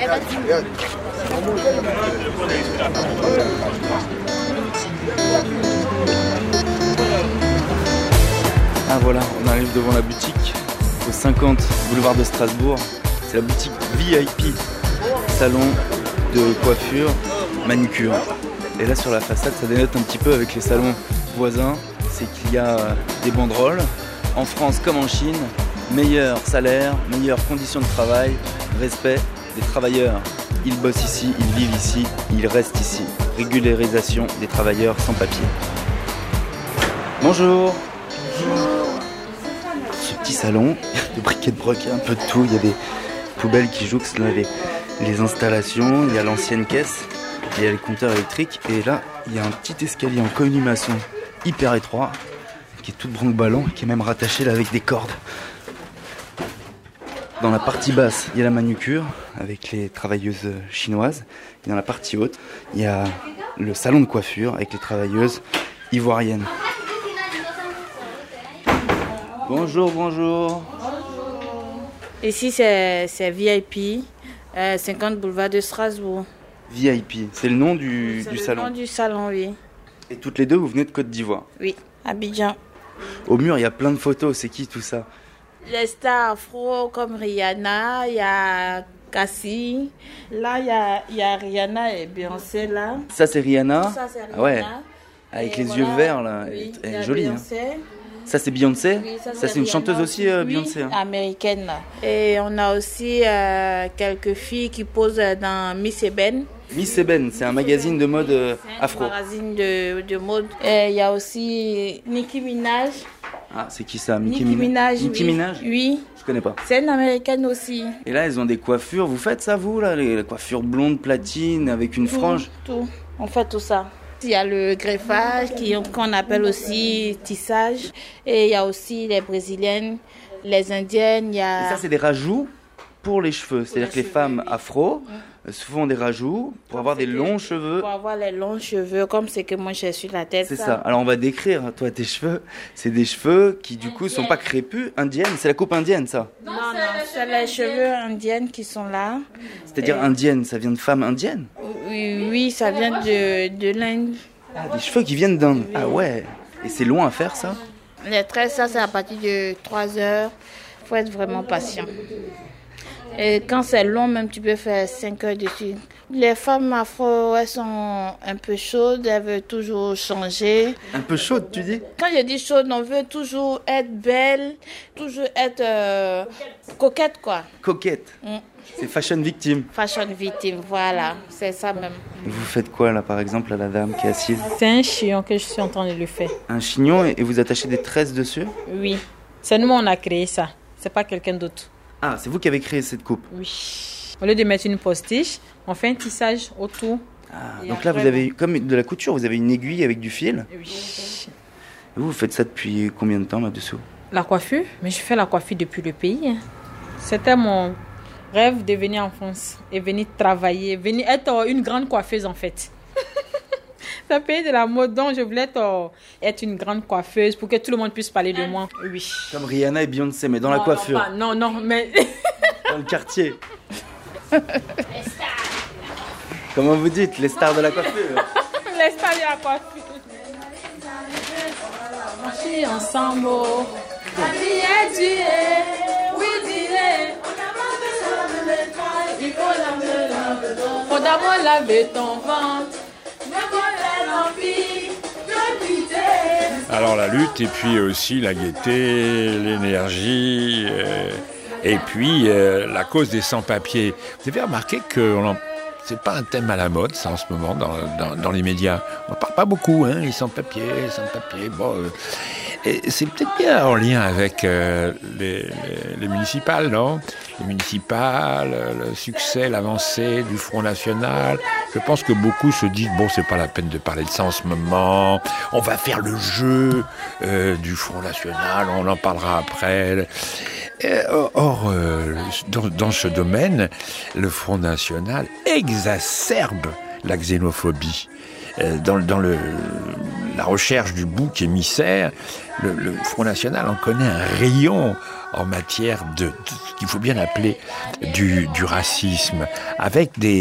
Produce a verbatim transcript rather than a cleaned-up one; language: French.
Ah voilà, on arrive devant la boutique au cinquante boulevard de Strasbourg. C'est la boutique V I P, salon de coiffure, manicure. Et là sur la façade, ça dénote un petit peu avec les salons voisins. C'est qu'il y a des banderoles, en France comme en Chine, meilleur salaire, meilleures conditions de travail, respect des travailleurs. Ils bossent ici, ils vivent ici, ils restent ici. Régularisation des travailleurs sans papier. Bonjour. Bonjour. Ce petit salon, il y a de briquet de broc, un peu de tout. Il y a des poubelles qui jouxtent là, les, les installations. Il y a l'ancienne caisse, il y a le compteur électrique. Et là, il y a un petit escalier en colimaçon hyper étroit, qui est tout branque-ballon, qui est même rattaché là avec des cordes. Dans la partie basse, il y a la manucure avec les travailleuses chinoises. Et dans la partie haute, il y a le salon de coiffure avec les travailleuses ivoiriennes. Bonjour, bonjour. Bonjour. Ici, c'est, c'est V I P, euh, cinquante boulevard de Strasbourg. V I P, c'est le nom du, c'est du le salon. nom du salon, oui. Et toutes les deux, vous venez de Côte d'Ivoire? Oui, Abidjan. Au mur, il y a plein de photos. C'est qui tout ça? Les stars afro comme Rihanna, il y a Cassie. Là, il y a, il y a Rihanna et Beyoncé, là. Ça, c'est Rihanna? Ça, c'est Rihanna. Ah ouais. Avec et les voilà, yeux verts, là. Oui, Elle est il y a jolie. Beyoncé. Hein. Ça, c'est Beyoncé? Oui, ça, ça, c'est c'est une Rihanna chanteuse aussi, euh, oui, Beyoncé. Hein. Américaine. Là. Et on a aussi euh, quelques filles qui posent dans Miss Eben. Miss Eben, c'est un magazine de mode euh, afro. Un magazine de, de mode. Et il y a aussi Nicki Minaj. Ah, c'est qui ça? Nicki Minaj. Nicki oui. Minaj? Oui. Je connais pas. C'est une américaine aussi. Et là, elles ont des coiffures. Vous faites ça, vous, là? Les coiffures blondes, platine, avec une tout, frange? Tout. On fait tout ça. Il y a le greffage qui, qu'on appelle aussi tissage. Et il y a aussi les brésiliennes, les indiennes. Il y a... Et ça, c'est des rajouts pour les cheveux. C'est-à-dire que les cheveux, femmes oui. afro mmh. se font des rajouts pour comme avoir des longs cheveux. Pour avoir les longs cheveux, comme c'est que moi j'ai sur la tête. C'est ça. ça. Alors on va décrire, toi, tes cheveux. C'est des cheveux qui, du coup, sont pas crépus. Indiennes. C'est la coupe indienne, ça? Non, non, c'est les cheveux indiennes qui sont là. C'est-à-dire Et... indienne, ça vient de femmes indiennes? Oui, oui, ça vient de, de l'Inde. Ah, des cheveux qui viennent d'Inde. Ah ouais. Et c'est long à faire, ça? Les traits, ça, c'est à partir de trois heures. Il faut être vraiment patient. Et quand c'est long, même tu peux faire cinq heures dessus. Les femmes afro, elles sont un peu chaudes, elles veulent toujours changer. Un peu chaude, tu dis? Quand je dis chaude, on veut toujours être belle, toujours être euh, coquette, quoi. Coquette. Mm. C'est fashion victime. Fashion victime, voilà, c'est ça même. Vous faites quoi, là, par exemple, à la dame qui est assise? C'est un chignon que je suis en train de lui faire. Un chignon et vous attachez des tresses dessus? Oui. C'est nous, on a créé ça. C'est pas quelqu'un d'autre. Ah, c'est vous qui avez créé cette coupe? Oui. Au lieu de mettre une postiche, on fait un tissage autour. Ah, donc là, vous avez, comme de la couture, vous avez une aiguille avec du fil? Oui. Et vous, vous faites ça depuis combien de temps là-dessous? La coiffure? Mais je fais la coiffure depuis le pays. C'était mon rêve de venir en France et venir travailler, venir être une grande coiffeuse en fait. C'est un pays de la mode, donc je voulais être, être une grande coiffeuse pour que tout le monde puisse parler de moi. Oui. Comme Rihanna et Beyoncé, mais dans non, la coiffure. Non, pas, non, non, mais... Dans le quartier. Comment vous dites, les stars de la coiffure? Les stars de la coiffure. Marcher ensemble. Il faut d'abord laver ton ventre. Alors la lutte et puis aussi la gaieté, l'énergie euh, et puis euh, la cause des sans-papiers. Vous avez remarqué que on en... c'est pas un thème à la mode ça en ce moment dans, dans, dans les médias. On ne parle pas beaucoup, hein, les sans-papiers, les sans-papiers. Bon, euh... et c'est peut-être bien en lien avec euh, les, les, les municipales, non? Les municipales, le succès, l'avancée du Front National. Je pense que beaucoup se disent, bon, c'est pas la peine de parler de ça en ce moment. On va faire le jeu euh, du Front National, on en parlera après. Et, or, euh, dans, dans ce domaine, le Front National exacerbe la xénophobie. euh, dans, dans le, la recherche du bouc émissaire, le, le Front National en connaît un rayon en matière de, de ce qu'il faut bien appeler du, du racisme, avec des